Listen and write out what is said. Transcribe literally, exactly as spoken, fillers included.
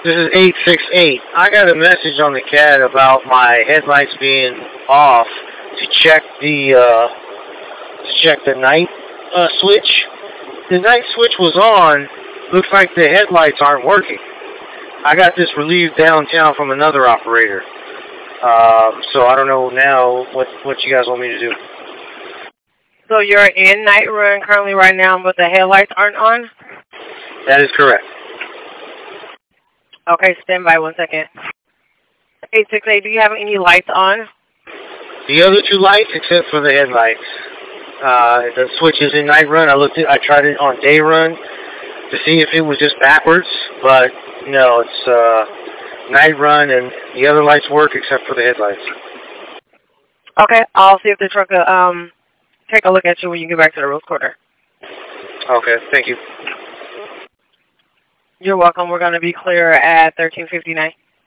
This is eight six eight. I got a message on the C A D about my headlights being off to check the uh, to check the night uh, switch. The night switch was on. Looks like the headlights aren't working. I got this relieved downtown from another operator. Um, so I don't know now what what you guys want me to do. So you're in night run currently right now, but the headlights aren't on? That is correct. Okay, stand by one second. eight six eight, do you have any lights on? The other two lights, except for the headlights. Uh, the switch is in night run. I looked at, I tried it on day run to see if it was just backwards, but no, it's uh, night run and the other lights work except for the headlights. Okay, I'll see if the truck will um, take a look at you when you get back to the Rose Quarter. Okay, thank you. You're welcome. We're going to be clear at thirteen fifty-nine.